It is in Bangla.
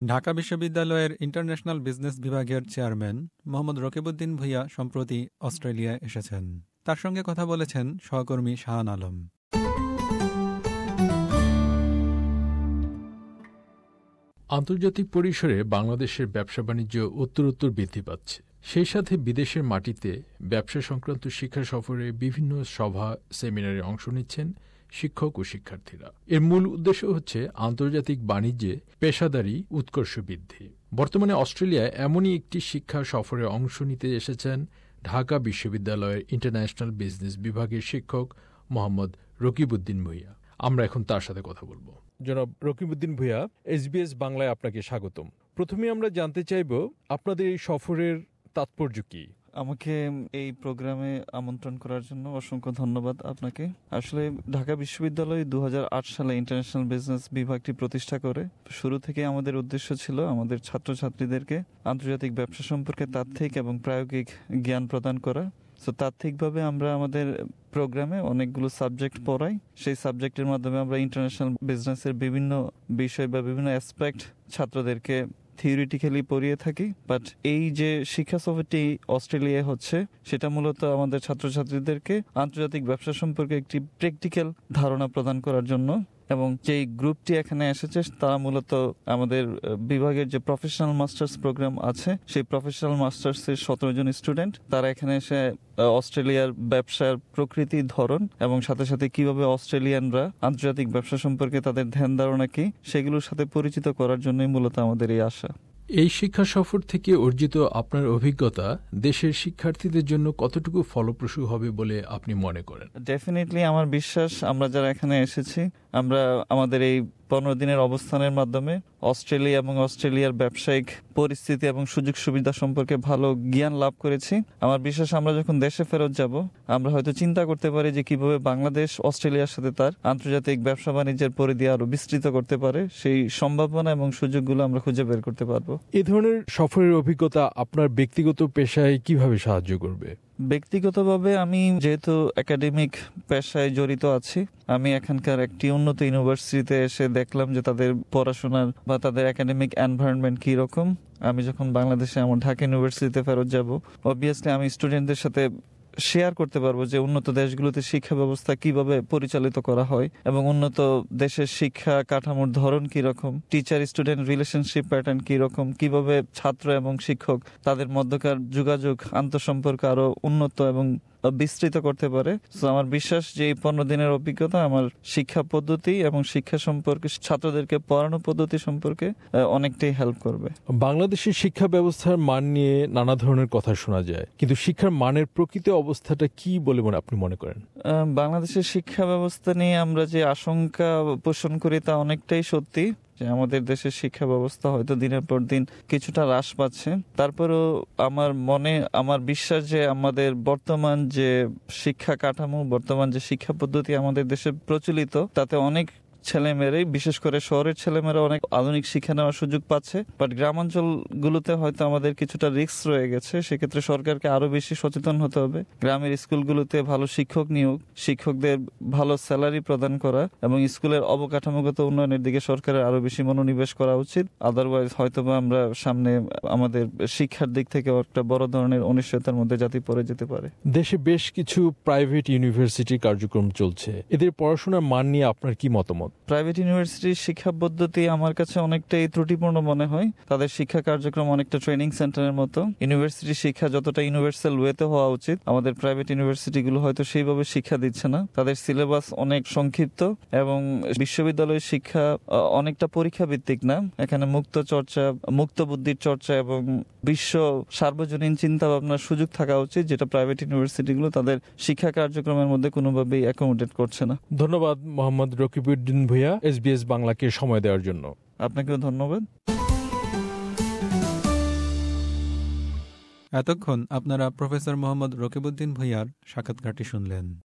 ঢাকা বিশ্ববিদ্যালয়ের ইন্টারন্যাশনাল বিজনেস বিভাগের চেয়ারম্যান মোহাম্মদ রকিবউদ্দিন ভূঁইয়া সম্প্রতি অস্ট্রেলিয়ায় এসেছেন। তার সঙ্গে কথা বলেছেন সহকর্মী শাহান আলম। আন্তর্জাতিক পরিসরে বাংলাদেশের ব্যবসা বাণিজ্য উত্তরোত্তর বৃদ্ধি পাচ্ছে। সেই সাথে বিদেশের মাটিতে ব্যবসা সংক্রান্ত শিক্ষা সফরে বিভিন্ন সভা সেমিনারে অংশ নিচ্ছেন শিক্ষক ও শিক্ষার্থীরা। এর মূল উদ্দেশ্য হচ্ছে আন্তর্জাতিক বাণিজ্যে পেশাদারি উৎকর্ষ বৃদ্ধি। বর্তমানে অস্ট্রেলিয়ায় এমনই একটি শিক্ষা সফরে অংশ নিতে এসেছেন ঢাকা বিশ্ববিদ্যালয়ের ইন্টারন্যাশনাল বিজনেস বিভাগের শিক্ষক মোহাম্মদ রকিবউদ্দিন ভূঁইয়া। আমরা এখন তার সাথে কথা বলবো। জনাব রকিবউদ্দিন ভূঁইয়া, SBS বাংলায় আপনাকে স্বাগতম। প্রথমে আমরা জানতে চাইব আপনাদের এই সফরের তাৎপর্য কি? আমাকে এই প্রোগ্রামে আমন্ত্রণ করার জন্য অসংখ্য ধন্যবাদ আপনাকে। আসলে ঢাকা বিশ্ববিদ্যালয় 2008 সালে ইন্টারন্যাশনাল বিজনেস বিভাগটি প্রতিষ্ঠা করে। শুরু থেকে আমাদের উদ্দেশ্য ছিল আমাদের ছাত্রছাত্রীদেরকে আন্তর্জাতিক ব্যবসা সম্পর্কে তাত্ত্বিক এবং প্রায়োগিক জ্ঞান প্রদান করা। তো তাত্ত্বিকভাবে আমরা আমাদের প্রোগ্রামে অনেকগুলো সাবজেক্ট পড়াই। সেই সাবজেক্টের মাধ্যমে আমরা ইন্টারন্যাশনাল বিজনেসের বিভিন্ন বিষয় বা বিভিন্ন অ্যাসপেক্ট ছাত্রদেরকে থিওরিটিক্যালি পড়িয়ে থাকি। বাট এই যে শিক্ষা সফরটি অস্ট্রেলিয়ায় হচ্ছে, সেটা মূলত আমাদের ছাত্রছাত্রীদেরকে আন্তর্জাতিক ব্যবসা সম্পর্কে একটি প্র্যাকটিক্যাল ধারণা প্রদান করার জন্য। এবং যেই গ্রুপটি এখানে এসেছে তারা মূলত আমাদের বিভাগের যে প্রফেশনাল মাস্টার্স প্রোগ্রাম আছে, সেই প্রফেশনাল মাস্টার্সের 17 জন স্টুডেন্ট। তারা এখানে এসে অস্ট্রেলিয়ার ব্যবসার প্রকৃতি, ধরন এবং সাথে সাথে কিভাবে অস্ট্রেলিয়ানরা আন্তর্জাতিক ব্যবসা সম্পর্কে তাদের ধ্যান ধারণা কি, সেগুলোর সাথে পরিচিত করার জন্যই মূলত আমাদের এই আশা। এই শিক্ষা সফর থেকে অর্জিত আপনার অভিজ্ঞতা দেশের শিক্ষার্থীদের জন্য কতটুকু ফলপ্রসূ হবে বলে আপনি মনে করেন? ডেফিনেটলি আমার বিশ্বাস, আমরা যারা এখানে এসেছি, আমরা আমাদের এই 15 দিনের অবস্থানের মাধ্যমে অস্ট্রেলিয়া এবং অস্ট্রেলিয়ার ব্যবসায়িক পরিস্থিতি এবং সুযোগ সুবিধা সম্পর্কে ভালো জ্ঞান লাভ করেছি। আমার বিশ্বাস আমরা যখন দেশে ফেরত যাব, আমরা হয়তো চিন্তা করতে পারি যে কিভাবে বাংলাদেশ অস্ট্রেলিয়ার সাথে তার আন্তর্জাতিক ব্যবসা বাণিজ্যের পরিধি আরো বিস্তৃত করতে পারে। সেই সম্ভাবনা এবং সুযোগগুলো আমরা খুঁজে বের করতে পারবো। এই ধরনের সফরের অভিজ্ঞতা আপনার ব্যক্তিগত পেশায় কিভাবে সাহায্য করবে? ব্যক্তিগতভাবে আমি যেহেতু একাডেমিক পেশায় জড়িত আছি, আমি এখানকার একটি উন্নত ইউনিভার্সিটিতে এসে দেখলাম যে তাদের পড়াশোনার বা তাদের একাডেমিক এনভায়রনমেন্ট কি রকম। আমি যখন বাংলাদেশে আমার ঢাকা ইউনিভার্সিটিতে ফেরত যাব, অবভিয়াসলি আমি স্টুডেন্টদের সাথে শেয়ার করতে পারবো যে উন্নত দেশগুলোতে শিক্ষা ব্যবস্থা কিভাবে পরিচালিত করা হয় এবং উন্নত দেশের শিক্ষা কাঠামোর ধরন কি রকম, টিচার স্টুডেন্ট রিলেশনশিপ প্যাটার্ন কি রকম, কিভাবে ছাত্র এবং শিক্ষক তাদের মধ্যকার যোগাযোগ আন্তঃসম্পর্ক আরো উন্নত এবং বিস্তৃত করতে পারে। তো আমার বিশ্বাস যে এই 15 দিনের অভিজ্ঞতা আমার শিক্ষা পদ্ধতি এবং শিক্ষা সম্পর্কে, ছাত্রদেরকে পড়ানো পদ্ধতি সম্পর্কে অনেকটাই হেল্প করবে। বাংলাদেশের শিক্ষা ব্যবস্থার মান নিয়ে নানা ধরনের কথা শোনা যায়, কিন্তু শিক্ষার মানের প্রকৃত অবস্থাটা কি বলে আপনি মনে করেন? বাংলাদেশের শিক্ষা ব্যবস্থা নিয়ে আমরা যে আশঙ্কা পোষণ করি তা অনেকটাই সত্যি। আমাদের দেশের শিক্ষা ব্যবস্থা হয়তো দিনের পর দিন কিছুটা হ্রাস পাচ্ছে। তারপরেও আমার বিশ্বাস যে আমাদের বর্তমান যে শিক্ষা কাঠামো, বর্তমান যে শিক্ষা পদ্ধতি আমাদের দেশে প্রচলিত, তাতে অনেক ছেলেমেয়েরাই, বিশেষ করে শহরের ছেলেমেয়েরা অনেক আধুনিক শিক্ষা নেওয়ার সুযোগ পাচ্ছে। বাট গ্রামাঞ্চলগুলোতে হয়তো আমাদের কিছুটা রিস্ক রয়ে গেছে। সেক্ষেত্রে সরকারকে আরো বেশি সচেতন হতে হবে। গ্রামের স্কুলগুলোতে ভালো শিক্ষক নিয়োগ, শিক্ষকদের ভালো স্যালারি প্রদান করা এবং স্কুলের অবকাঠামোগত উন্নয়নের দিকে সরকারের আরো বেশি মনোনিবেশ করা উচিত। আদারওয়াইজ হয়তোবা আমরা সামনে আমাদের শিক্ষার দিক থেকে একটা বড় ধরনের অনিশ্চয়তার মধ্যে জাতি পড়ে যেতে পারে। দেশে বেশ কিছু প্রাইভেট ইউনিভার্সিটি কার্যক্রম চলছে, এদের পড়াশোনার মান নিয়ে আপনার কি মতামত? প্রাইভেট ইউনিভার্সিটির শিক্ষা পদ্ধতি আমার কাছে অনেকটাই ত্রুটিপূর্ণ মনে হয়। তাদের শিক্ষা কার্যক্রম অনেকটা ট্রেনিং সেন্টারের মতো। ইউনিভার্সিটি শিক্ষা যতটা ইউনিভার্সাল ওয়েতে হওয়া উচিত, আমাদের প্রাইভেট ইউনিভার্সিটিগুলো হয়তো সেইভাবে শিক্ষা দিচ্ছে না। তাদের সিলেবাস অনেক সংক্ষিপ্ত এবং বিশ্ববিদ্যালয়ের শিক্ষা অনেকটা পরীক্ষা ভিত্তিক না। এখানে মুক্ত চর্চা, মুক্ত বুদ্ধির চর্চা এবং বিশ্ব সার্বজনীন চিন্তা ভাবনার সুযোগ থাকা উচিত, যেটা প্রাইভেট ইউনিভার্সিটিগুলো তাদের শিক্ষা কার্যক্রমের মধ্যে কোনোভাবেই অ্যাকোমোডেট করছে না। ধন্যবাদ মোহাম্মদ রকিবউদ্দিন ভূঁইয়া, SBS বাংলাকে সময় দেওয়ার জন্য। আপনাকেও ধন্যবাদ। এতক্ষণ আপনারা প্রফেসর মোহাম্মদ রকিবউদ্দিন ভূঁইয়ার সাক্ষাৎকারটি শুনলেন।